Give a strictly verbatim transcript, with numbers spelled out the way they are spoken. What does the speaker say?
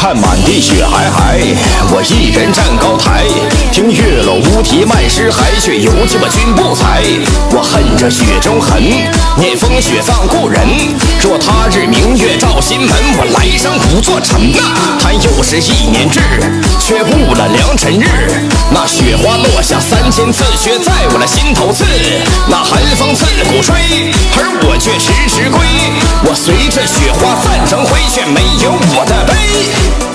看满地雪皑皑，我一人站高台，听月落乌啼卖诗还却犹记我君不才。我恨这雪中痕，念风雪葬故人。若他日明月照心门，我来生不做臣呐。叹又是一年至，却误了良辰日。那雪花落下三千次，却在我的心头刺。那寒风刺骨吹，而我却迟迟归。我随着雪花散成灰，却没有我的悲。